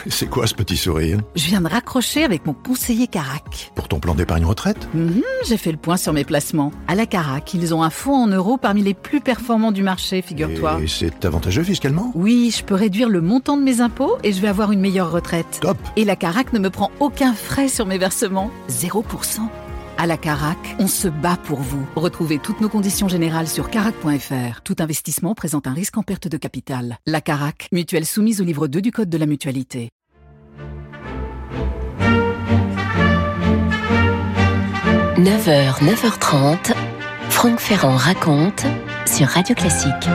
C'est quoi ce petit sourire? Je viens de raccrocher avec mon conseiller Carac. Pour ton plan d'épargne retraite? J'ai fait le point sur mes placements. À la Carac, ils ont un fonds en euros parmi les plus performants du marché, figure-toi. Et c'est avantageux fiscalement? Oui, je peux réduire le montant de mes impôts et je vais avoir une meilleure retraite. Top! Et la Carac ne me prend aucun frais sur mes versements. 0%. À la Carac, on se bat pour vous. Retrouvez toutes nos conditions générales sur carac.fr. Tout investissement présente un risque en perte de capital. La Carac, mutuelle soumise au livre 2 du Code de la mutualité. « 9h, 9h30, Franck Ferrand raconte sur Radio Classique.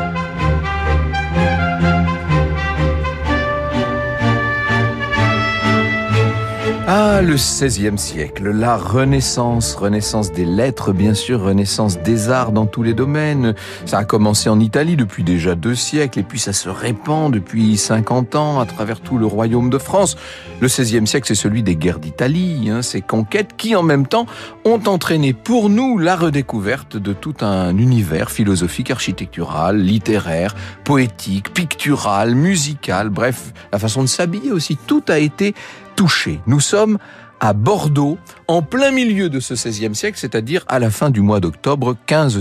Ah, le XVIe siècle, la Renaissance, Renaissance des lettres, bien sûr, Renaissance des arts dans tous les domaines. Ça a commencé en Italie depuis déjà 2 siècles, et puis ça se répand depuis 50 ans à travers tout le royaume de France. Le XVIe siècle, c'est celui des guerres d'Italie, ces conquêtes qui, en même temps, ont entraîné pour nous la redécouverte de tout un univers philosophique, architectural, littéraire, poétique, pictural, musical, bref, la façon de s'habiller aussi, tout a été touché. Nous sommes à Bordeaux, en plein milieu de ce XVIe siècle, c'est-à-dire à la fin du mois d'octobre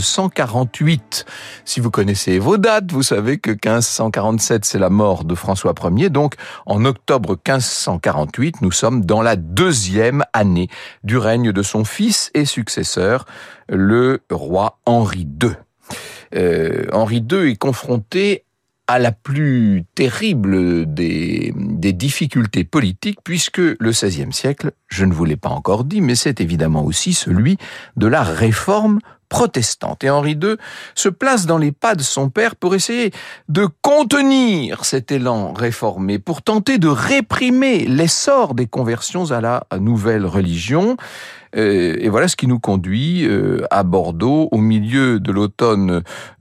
1548. Si vous connaissez vos dates, vous savez que 1547, c'est la mort de François Ier. Donc, en octobre 1548, nous sommes dans la 2e année du règne de son fils et successeur, le roi Henri II. Henri II est confronté à la plus terrible des difficultés politiques, puisque le XVIe siècle, je ne vous l'ai pas encore dit, mais c'est évidemment aussi celui de la réforme protestante. Et Henri II se place dans les pas de son père pour essayer de contenir cet élan réformé, pour tenter de réprimer l'essor des conversions à la nouvelle religion. Et voilà ce qui nous conduit à Bordeaux au milieu de l'automne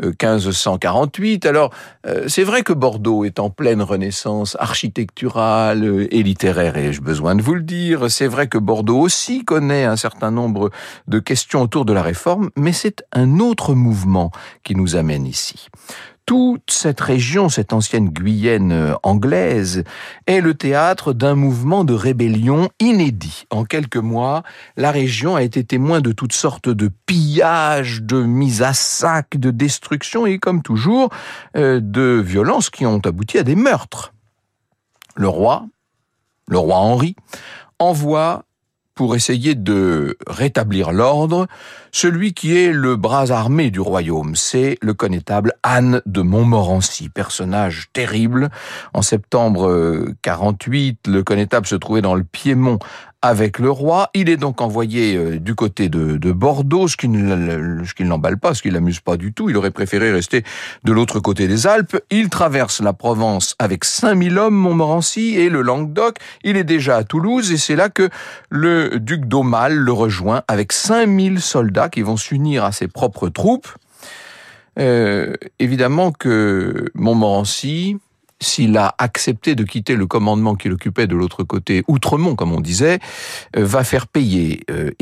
1548. Alors, c'est vrai que Bordeaux est en pleine renaissance architecturale et littéraire, et j'ai besoin de vous le dire. C'est vrai que Bordeaux aussi connaît un certain nombre de questions autour de la réforme, mais c'est un autre mouvement qui nous amène ici. Toute cette région, cette ancienne Guyenne anglaise, est le théâtre d'un mouvement de rébellion inédit. En quelques mois, la région a été témoin de toutes sortes de pillages, de mises à sac, de destructions et, comme toujours, de violences qui ont abouti à des meurtres. Le roi Henri, envoie pour essayer de rétablir l'ordre, celui qui est le bras armé du royaume, c'est le connétable Anne de Montmorency, personnage terrible. En septembre 48, le connétable se trouvait dans le Piémont avec le roi. Il est donc envoyé du côté de Bordeaux, ce qui ne l'emballe pas, ce qui ne l'amuse pas du tout. Il aurait préféré rester de l'autre côté des Alpes. Il traverse la Provence avec 5000 hommes, Montmorency, et le Languedoc. Il est déjà à Toulouse, et c'est là que le duc d'Aumale le rejoint avec 5000 soldats qui vont s'unir à ses propres troupes. Évidemment que Montmorency, s'il a accepté de quitter le commandement qu'il occupait de l'autre côté, Outremont, comme on disait, va faire payer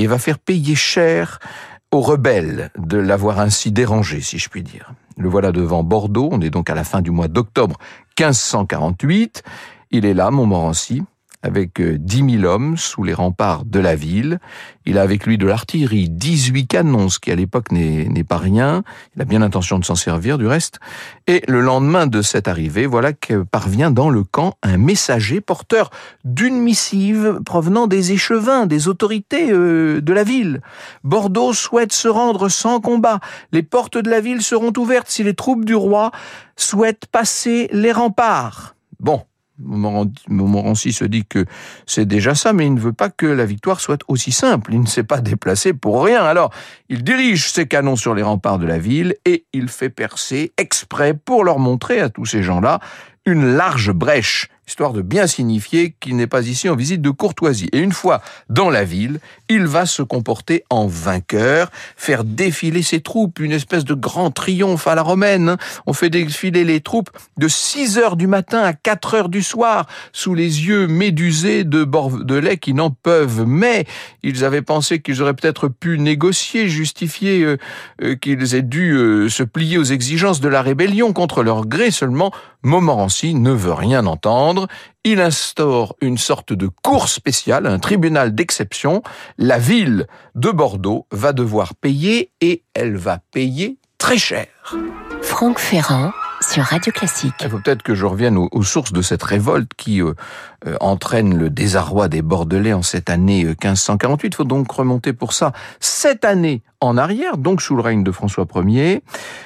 cher aux rebelles de l'avoir ainsi dérangé, si je puis dire. Le voilà devant Bordeaux, on est donc à la fin du mois d'octobre 1548. Il est là, Montmorency, avec 10 000 hommes sous les remparts de la ville. Il a avec lui de l'artillerie, 18 canons, ce qui à l'époque n'est pas rien. Il a bien l'intention de s'en servir du reste. Et le lendemain de cette arrivée, voilà que parvient dans le camp un messager porteur d'une missive provenant des échevins, des autorités de la ville. Bordeaux souhaite se rendre sans combat. Les portes de la ville seront ouvertes si les troupes du roi souhaitent passer les remparts. Bon. Montmorency se dit que c'est déjà ça, mais il ne veut pas que la victoire soit aussi simple. Il ne s'est pas déplacé pour rien. Alors, il dirige ses canons sur les remparts de la ville et il fait percer exprès pour leur montrer à tous ces gens-là une large brèche, histoire de bien signifier qu'il n'est pas ici en visite de courtoisie. Et une fois dans la ville, il va se comporter en vainqueur, faire défiler ses troupes, une espèce de grand triomphe à la romaine. On fait défiler les troupes de 6h du matin à 4h du soir, sous les yeux médusés de Bordelais qui n'en peuvent. Mais ils avaient pensé qu'ils auraient peut-être pu négocier, justifier qu'ils aient dû se plier aux exigences de la rébellion contre leur gré. Seulement, Montmorency ne veut rien entendre. Il instaure une sorte de cour spéciale, un tribunal d'exception. La ville de Bordeaux va devoir payer et elle va payer très cher. Franck Ferrand sur Radio Classique. Il faut peut-être que je revienne aux sources de cette révolte qui entraîne le désarroi des Bordelais en cette année 1548. Il faut donc remonter pour ça 7 années en arrière, donc sous le règne de François Ier.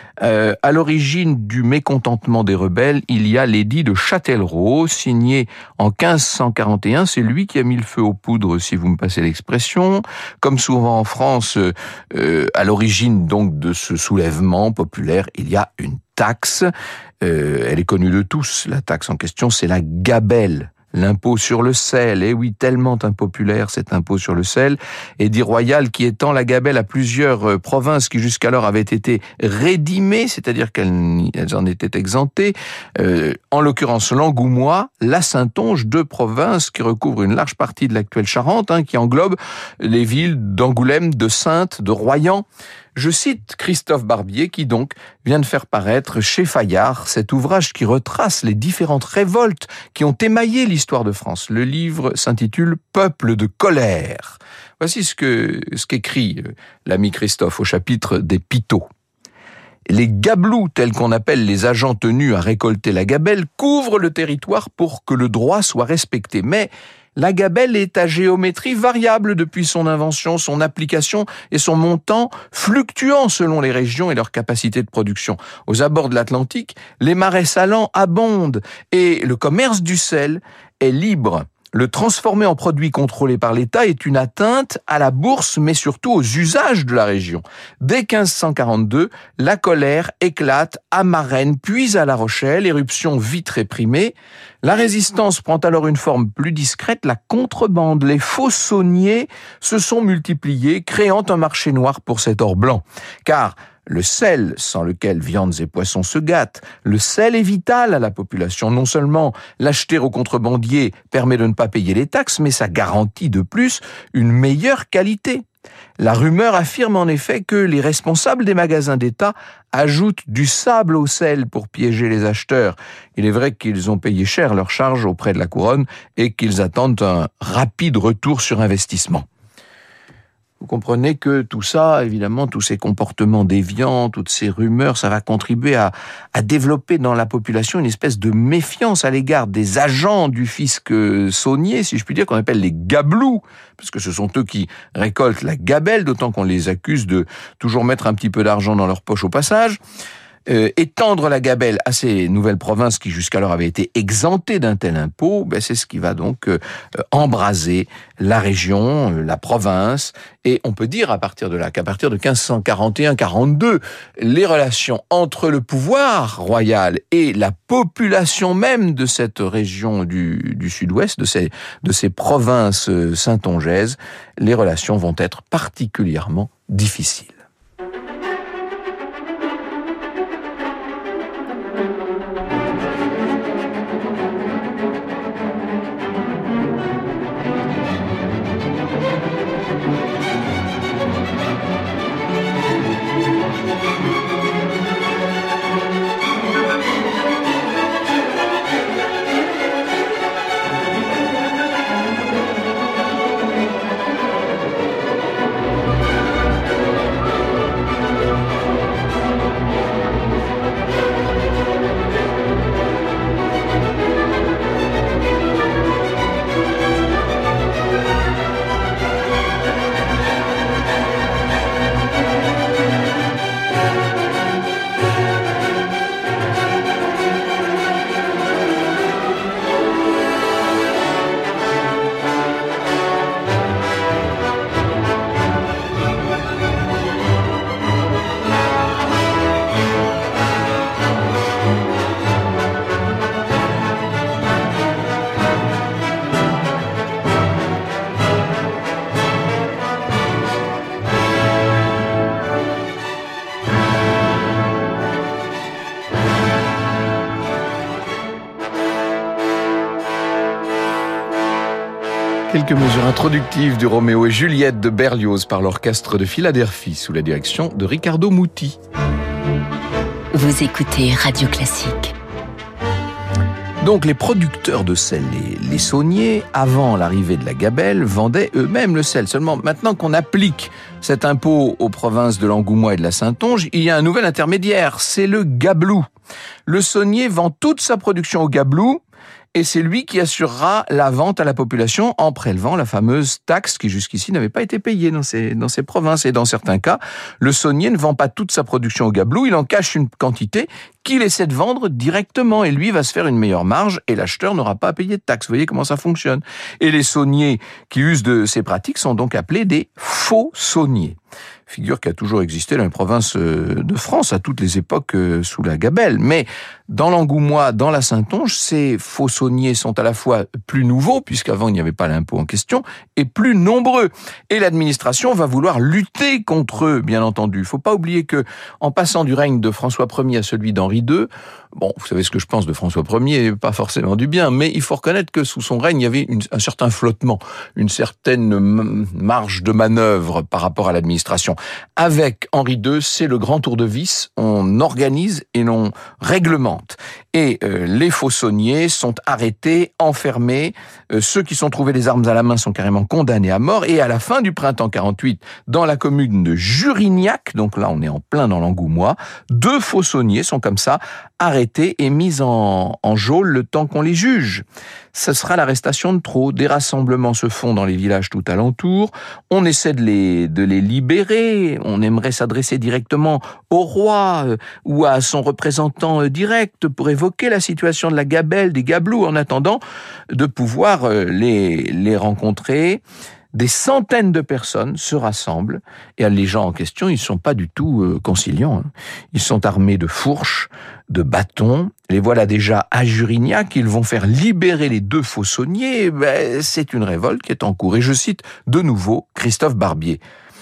À l'origine du mécontentement des rebelles, il y a l'édit de Châtellerault, signé en 1541. C'est lui qui a mis le feu aux poudres, si vous me passez l'expression. Comme souvent en France, à l'origine donc de ce soulèvement populaire, il y a une taxe. Elle est connue de tous. La taxe en question, c'est la gabelle. L'impôt sur le sel, et oui, tellement impopulaire cet impôt sur le sel, et dit royal qui étend la gabelle à plusieurs provinces qui jusqu'alors avaient été rédimées, c'est-à-dire qu'elles en étaient exemptées, en l'occurrence l'Angoumois, la Saintonge, 2 provinces qui recouvrent une large partie de l'actuelle Charente, qui englobe les villes d'Angoulême, de Saintes, de Royan. Je cite Christophe Barbier qui donc vient de faire paraître chez Fayard cet ouvrage qui retrace les différentes révoltes qui ont émaillé l'histoire de France. Le livre s'intitule « Peuple de colère ». Voici ce qu'écrit l'ami Christophe au chapitre des Pitots. Les gabelous, tels qu'on appelle les agents tenus à récolter la gabelle, couvrent le territoire pour que le droit soit respecté. Mais la gabelle est à géométrie variable depuis son invention, son application et son montant fluctuant selon les régions et leur capacité de production. Aux abords de l'Atlantique, les marais salants abondent et le commerce du sel est libre. Le transformer en produit contrôlé par l'État est une atteinte à la bourse, mais surtout aux usages de la région. Dès 1542, la colère éclate à Marennes, puis à La Rochelle, éruption vite réprimée. La résistance prend alors une forme plus discrète, la contrebande. Les faux sauniers se sont multipliés, créant un marché noir pour cet or blanc. Car le sel, sans lequel viandes et poissons se gâtent, le sel est vital à la population. Non seulement l'acheter aux contrebandiers permet de ne pas payer les taxes, mais ça garantit de plus une meilleure qualité. La rumeur affirme en effet que les responsables des magasins d'État ajoutent du sable au sel pour piéger les acheteurs. Il est vrai qu'ils ont payé cher leur charge auprès de la couronne et qu'ils attendent un rapide retour sur investissement. Vous comprenez que tout ça, évidemment, tous ces comportements déviants, toutes ces rumeurs, ça va contribuer à développer dans la population une espèce de méfiance à l'égard des agents du fisc saunier, si je puis dire, qu'on appelle les gabelous, parce que ce sont eux qui récoltent la gabelle, d'autant qu'on les accuse de toujours mettre un petit peu d'argent dans leur poche au passage. Étendre la gabelle à ces nouvelles provinces qui jusqu'alors avaient été exemptées d'un tel impôt, c'est ce qui va donc embraser la région, la province, et on peut dire qu'à partir de 1541-42, les relations entre le pouvoir royal et la population même de cette région du sud-ouest, de ces provinces saintongeaises, les relations vont être particulièrement difficiles. Quelques mesures introductives du Roméo et Juliette de Berlioz par l'orchestre de Philadelphie sous la direction de Riccardo Muti. Vous écoutez Radio Classique. Donc les producteurs de sel, les sauniers, avant l'arrivée de la gabelle, vendaient eux-mêmes le sel. Seulement maintenant qu'on applique cet impôt aux provinces de l'Angoumois et de la Saintonge, il y a un nouvel intermédiaire, c'est le gabelou. Le saunier vend toute sa production au gabelou, et c'est lui qui assurera la vente à la population en prélevant la fameuse taxe qui jusqu'ici n'avait pas été payée dans ces provinces. Et dans certains cas, le saunier ne vend pas toute sa production au gabelou, il en cache une quantité qu'il essaie de vendre directement et lui va se faire une meilleure marge et l'acheteur n'aura pas à payer de taxes. Vous voyez comment ça fonctionne. Et les sauniers qui usent de ces pratiques sont donc appelés des faux sauniers. Figure qui a toujours existé dans les provinces de France à toutes les époques sous la gabelle. Mais dans l'Angoumois, dans la Saintonge, ces faux sauniers sont à la fois plus nouveaux, puisqu'avant il n'y avait pas l'impôt en question, et plus nombreux. Et l'administration va vouloir lutter contre eux, bien entendu. Il ne faut pas oublier que, en passant du règne de François Ier à celui d'Henri II, bon, vous savez ce que je pense de François Ier, pas forcément du bien, mais il faut reconnaître que sous son règne, il y avait un certain flottement, une certaine marge de manœuvre par rapport à l'administration. Avec Henri II, c'est le grand tour de vis, on organise et l'on réglemente. Et les faux-sauniers sont arrêtés, enfermés, ceux qui sont trouvés les armes à la main sont carrément condamnés à mort, et à la fin du printemps 48, dans la commune de Jurignac, donc là on est en plein dans l'Angoumois, 2 faux-sauniers sont comme ça arrêtés et mis en geôle le temps qu'on les juge. Ce sera l'arrestation de trop. Des rassemblements se font dans les villages tout alentour. On essaie de les libérer. On aimerait s'adresser directement au roi ou à son représentant direct pour évoquer la situation de la gabelle, des gabelous, en attendant de pouvoir les rencontrer. Des centaines de personnes se rassemblent et les gens en question, ils sont pas du tout conciliants. Ils sont armés de fourches, de bâtons. Les voilà déjà à Jurignac, ils vont faire libérer les 2 faux sauniers. C'est une révolte qui est en cours. Et je cite de nouveau Christophe Barbier.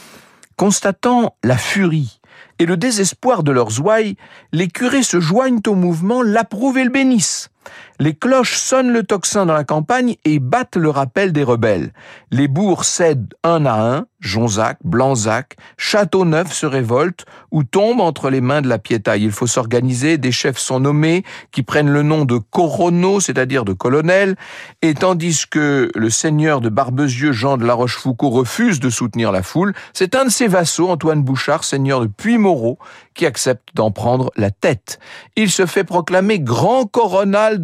Constatant la furie et le désespoir de leurs ouailles, les curés se joignent au mouvement, l'approuvent et le bénissent. Les cloches sonnent le tocsin dans la campagne et battent le rappel des rebelles. Les bourgs cèdent un à un, Jonzac, Blanzac, Châteauneuf se révoltent ou tombent entre les mains de la piétaille. Il faut s'organiser, des chefs sont nommés qui prennent le nom de coronaux, c'est-à-dire de colonels, et tandis que le seigneur de Barbezieux, Jean de La Rochefoucauld, refuse de soutenir la foule, c'est un de ses vassaux, Antoine Bouchard, seigneur de Puymoreau, qui accepte d'en prendre la tête. Il se fait proclamer grand coronal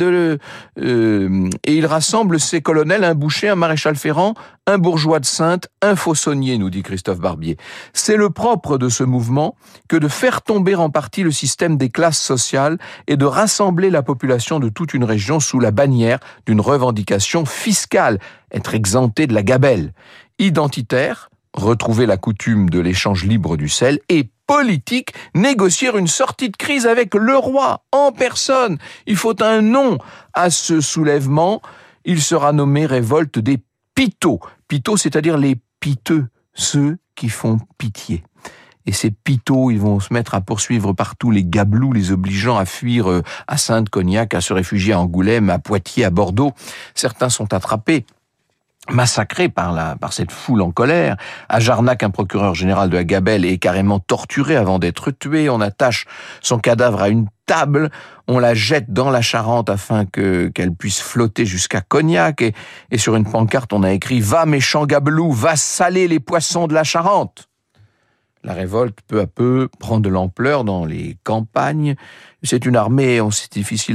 et il rassemble ses colonels, un boucher, un maréchal ferrant, un bourgeois de Saintes, un faux-saunier, nous dit Christophe Barbier. C'est le propre de ce mouvement que de faire tomber en partie le système des classes sociales et de rassembler la population de toute une région sous la bannière d'une revendication fiscale, être exempté de la gabelle. Identitaire, retrouver la coutume de l'échange libre du sel, et politique, négocier une sortie de crise avec le roi en personne. Il faut un nom à ce soulèvement. Il sera nommé révolte des Pitots. Pitots, c'est-à-dire les piteux, ceux qui font pitié. Et ces pitots, ils vont se mettre à poursuivre partout les gabelous, les obligeant à fuir à Sainte-Cognac, à se réfugier à Angoulême, à Poitiers, à Bordeaux. Certains sont attrapés, massacré par cette foule en colère. À Jarnac, un procureur général de la gabelle est carrément torturé avant d'être tué. On attache son cadavre à une table, on la jette dans la Charente afin qu'elle puisse flotter jusqu'à Cognac. Et sur une pancarte, on a écrit « Va méchant gabelou, va saler les poissons de la Charente ». La révolte, peu à peu, prend de l'ampleur dans les campagnes. C'est une armée, c'est difficile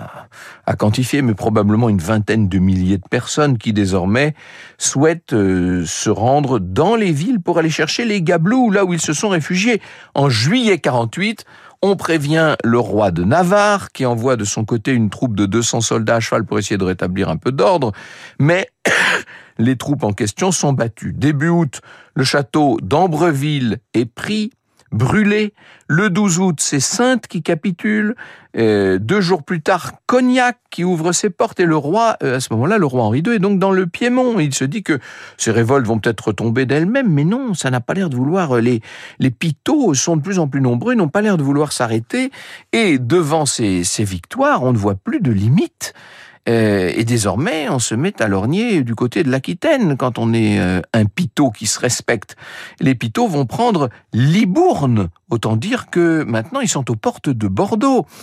à quantifier, mais probablement une vingtaine de milliers de personnes qui désormais souhaitent se rendre dans les villes pour aller chercher les gabelous, là où ils se sont réfugiés. En juillet 48, on prévient le roi de Navarre, qui envoie de son côté une troupe de 200 soldats à cheval pour essayer de rétablir un peu d'ordre, mais les troupes en question sont battues. Début août, le château d'Ambreville est pris, brûlé. Le 12 août, c'est Saintes qui capitule. 2 jours plus tard, Cognac qui ouvre ses portes. Et le roi, à ce moment-là, le roi Henri II est donc dans le Piémont. Il se dit que ces révoltes vont peut-être retomber d'elles-mêmes, mais non, ça n'a pas l'air de vouloir. Les pitots sont de plus en plus nombreux, ils n'ont pas l'air de vouloir s'arrêter. Et devant ces victoires, on ne voit plus de limite. Et désormais, on se met à lorgner du côté de l'Aquitaine quand on est un pitot qui se respecte. Les pitots vont prendre Libourne, autant dire que maintenant ils sont aux portes de Bordeaux.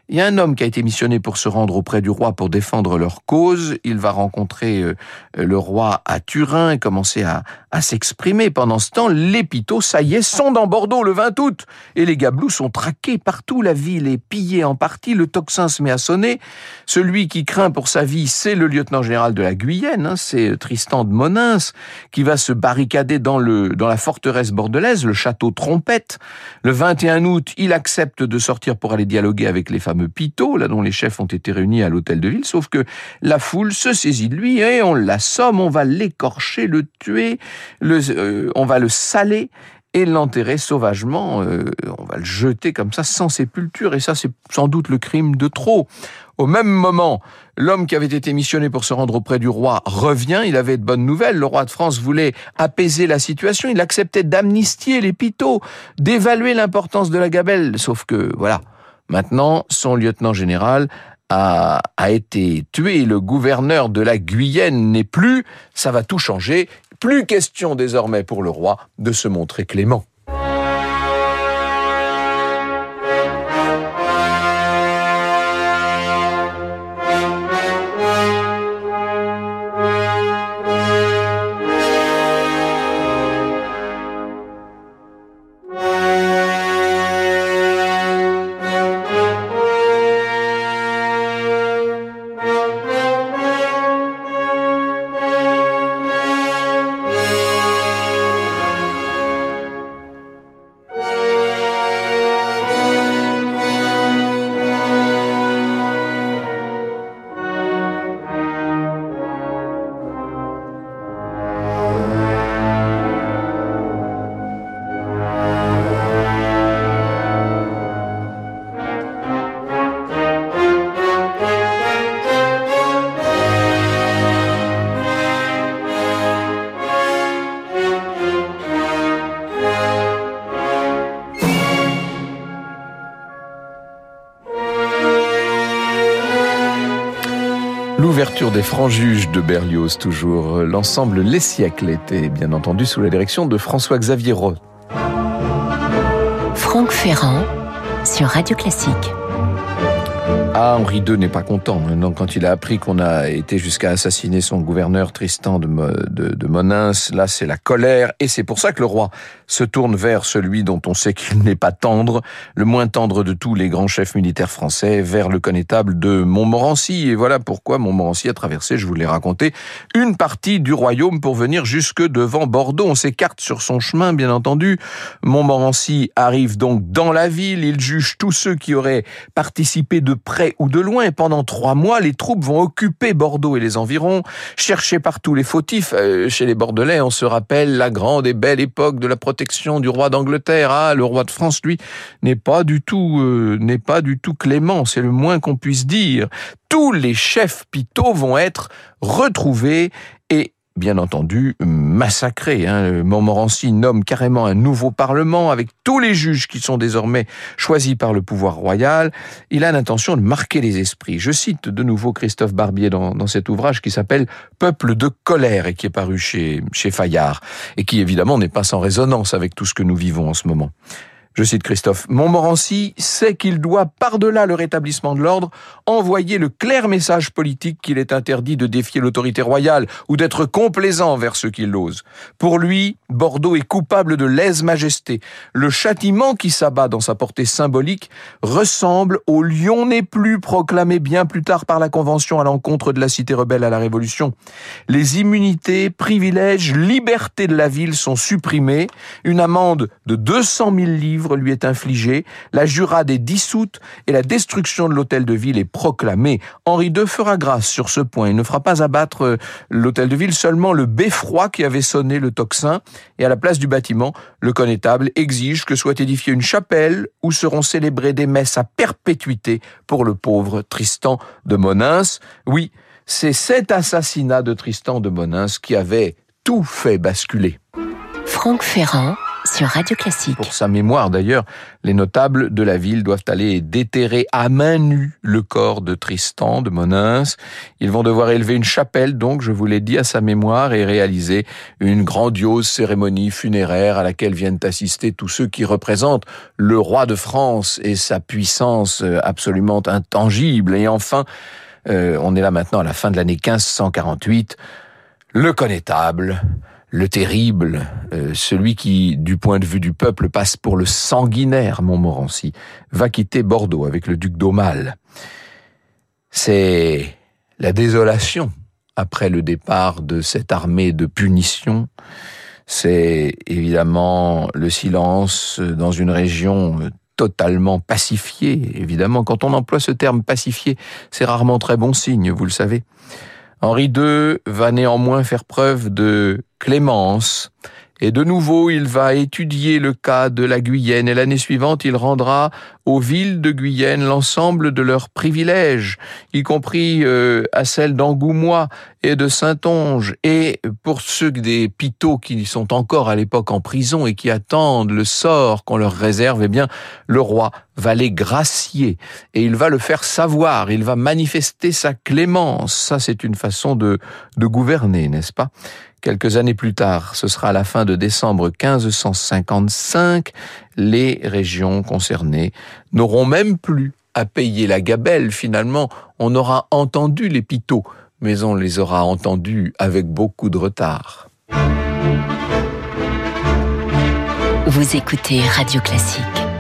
Il y a un homme qui a été missionné pour se rendre auprès du roi pour défendre leur cause. Il va rencontrer le roi à Turin et commencer à s'exprimer. Pendant ce temps, les Pitots, ça y est, sont dans Bordeaux le 20 août. Et les Gabelous sont traqués partout. La ville est pillée en partie. Le tocsin se met à sonner. Celui qui craint pour sa vie, c'est le lieutenant général de la Guyenne. C'est Tristan de Monins qui va se barricader dans la forteresse bordelaise, le château Trompette. Le 21 août, il accepte de sortir pour aller dialoguer avec les fameux Pitots, là dont les chefs ont été réunis à l'hôtel de ville, sauf que la foule se saisit de lui et on l'assomme, on va l'écorcher, le tuer, on va le saler et l'enterrer sauvagement, on va le jeter comme ça sans sépulture, et ça c'est sans doute le crime de trop. Au même moment, l'homme qui avait été missionné pour se rendre auprès du roi revient, il avait de bonnes nouvelles, le roi de France voulait apaiser la situation, il acceptait d'amnistier les Pitots, d'évaluer l'importance de la gabelle, sauf que voilà, maintenant son lieutenant général a été tué, le gouverneur de la Guyenne n'est plus, ça va tout changer, plus question désormais pour le roi de se montrer clément. L'ouverture des Francs-Juges de Berlioz, toujours. L'ensemble Les Siècles était bien entendu sous la direction de François-Xavier Roth. Franck Ferrand sur Radio Classique. Ah, Henri II n'est pas content. Donc, quand il a appris qu'on a été jusqu'à assassiner son gouverneur Tristan de Monins, là, c'est la colère. Et c'est pour ça que le roi se tourne vers celui dont on sait qu'il n'est pas tendre, le moins tendre de tous les grands chefs militaires français, vers le connétable de Montmorency. Et voilà pourquoi Montmorency a traversé, je vous l'ai raconté, une partie du royaume pour venir jusque devant Bordeaux. On s'écarte sur son chemin, bien entendu. Montmorency arrive donc dans la ville. Il juge tous ceux qui auraient participé de près ou de loin. Et pendant 3 mois, les troupes vont occuper Bordeaux et les environs, chercher partout les fautifs. Chez les Bordelais, on se rappelle la grande et belle époque de la protection du roi d'Angleterre. Ah, le roi de France, lui, n'est pas du tout clément. C'est le moins qu'on puisse dire. Tous les chefs Pitots vont être retrouvés et bien entendu massacré. Montmorency nomme carrément un nouveau parlement avec tous les juges qui sont désormais choisis par le pouvoir royal. Il a l'intention de marquer les esprits. Je cite de nouveau Christophe Barbier dans cet ouvrage qui s'appelle « Peuple de colère » et qui est paru chez Fayard et qui évidemment n'est pas sans résonance avec tout ce que nous vivons en ce moment. Je cite Christophe, « Montmorency sait qu'il doit, par-delà le rétablissement de l'ordre, envoyer le clair message politique qu'il est interdit de défier l'autorité royale ou d'être complaisant envers ceux qui l'osent. Pour lui, Bordeaux est coupable de lèse-majesté. Le châtiment qui s'abat dans sa portée symbolique ressemble au lion n'est plus proclamé bien plus tard par la Convention à l'encontre de la cité rebelle à la Révolution. Les immunités, privilèges, libertés de la ville sont supprimées. Une amende de 200 000 livres lui est infligée, la jurade est dissoute et la destruction de l'hôtel de ville est proclamée. Henri II fera grâce sur ce point. Il ne fera pas abattre l'hôtel de ville, seulement le beffroi qui avait sonné le tocsin. Et à la place du bâtiment, le connétable exige que soit édifiée une chapelle où seront célébrées des messes à perpétuité pour le pauvre Tristan de Monins. Oui, c'est cet assassinat de Tristan de Monins qui avait tout fait basculer. Franck Ferrand sur Radio Classique. Pour sa mémoire d'ailleurs, les notables de la ville doivent aller déterrer à main nue le corps de Tristan de Monins. Ils vont devoir élever une chapelle, donc, je vous l'ai dit, à sa mémoire et réaliser une grandiose cérémonie funéraire à laquelle viennent assister tous ceux qui représentent le roi de France et sa puissance absolument intangible. Et enfin, on est là maintenant à la fin de l'année 1548, le connétable, le terrible, celui qui, du point de vue du peuple, passe pour le sanguinaire Montmorency, va quitter Bordeaux avec le duc d'Aumale. C'est la désolation après le départ de cette armée de punition. C'est évidemment le silence dans une région totalement pacifiée. Évidemment, quand on emploie ce terme pacifié, c'est rarement très bon signe, vous le savez. Henri II va néanmoins faire preuve de clémence, et de nouveau il va étudier le cas de la Guyenne, et l'année suivante il rendra aux villes de Guyenne l'ensemble de leurs privilèges, y compris à celles d'Angoumois et de Saintonge, et pour ceux des Pitots qui sont encore à l'époque en prison et qui attendent le sort qu'on leur réserve, eh bien le roi va les gracier, et il va le faire savoir, il va manifester sa clémence. Ça, c'est une façon de gouverner, n'est-ce pas ? Quelques années plus tard, ce sera à la fin de décembre 1555, les régions concernées n'auront même plus à payer la gabelle. Finalement, on aura entendu les Pitots, mais on les aura entendus avec beaucoup de retard. Vous écoutez Radio Classique.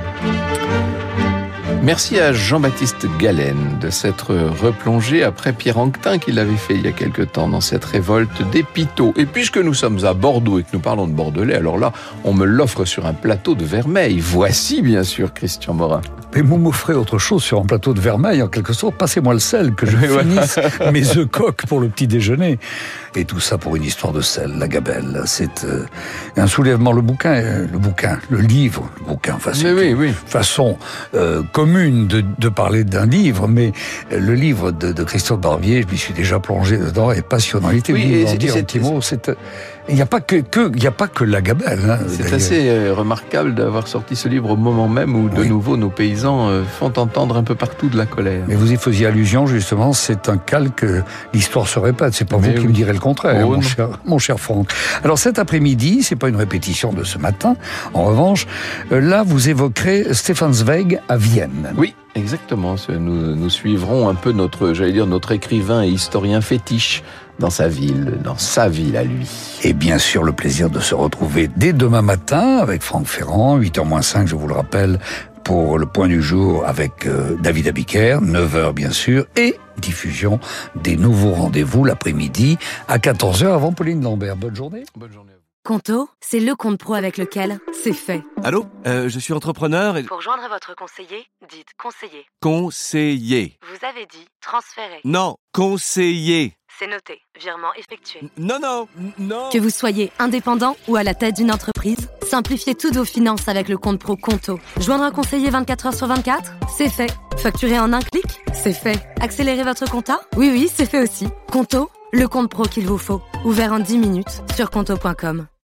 Merci à Jean-Baptiste Galen de s'être replongé après Pierre Anquetin qui l'avait fait il y a quelque temps dans cette révolte des Pitots. Et puisque nous sommes à Bordeaux et que nous parlons de Bordelais, alors là, on me l'offre sur un plateau de vermeil. Voici bien sûr Christian Morin. Mais vous m'offrez autre chose sur un plateau de vermeil, en quelque sorte. Passez-moi le sel, que je finisse mes œufs coques pour le petit déjeuner. Et tout ça pour une histoire de sel, la gabelle. C'est un soulèvement. Le livre, enfin, c'est façon commune de parler d'un livre, mais le livre de Christophe Barbier, je m'y suis déjà plongé dedans, est passionnant. Il était venu en dire un petit mot. Il n'y a pas que la gabelle. Hein, c'est d'ailleurs. assez remarquable d'avoir sorti ce livre au moment même où, de nouveau, nos paysans font entendre un peu partout de la colère. Mais vous y faisiez allusion, justement, c'est un calque, l'histoire se répète. C'est pas vous qui me direz le contraire, mon cher Franck. Alors cet après-midi, c'est pas une répétition de ce matin. En revanche, là, vous évoquerez Stefan Zweig à Vienne. Oui. Exactement, nous suivrons un peu notre écrivain et historien fétiche dans sa ville à lui. Et bien sûr, le plaisir de se retrouver dès demain matin avec Franck Ferrand, 8h-5, je vous le rappelle, pour le point du jour avec David Abiker, 9h bien sûr, et diffusion des nouveaux rendez-vous l'après-midi à 14h avant Pauline Lambert. Bonne journée. Bonne journée. Conto, c'est le compte pro avec lequel c'est fait. Allô, je suis entrepreneur et... Pour joindre votre conseiller, dites conseiller. Conseiller. Vous avez dit transférer. Non, conseiller. C'est noté. Virement effectué. Non. Que vous soyez indépendant ou à la tête d'une entreprise, simplifiez toutes vos finances avec le compte pro Conto. Joindre un conseiller 24h/24 ? C'est fait. Facturer en un clic ? C'est fait. Accélérer votre compta ? Oui, c'est fait aussi. Conto, le compte pro qu'il vous faut. Ouvert en 10 minutes sur conto.com.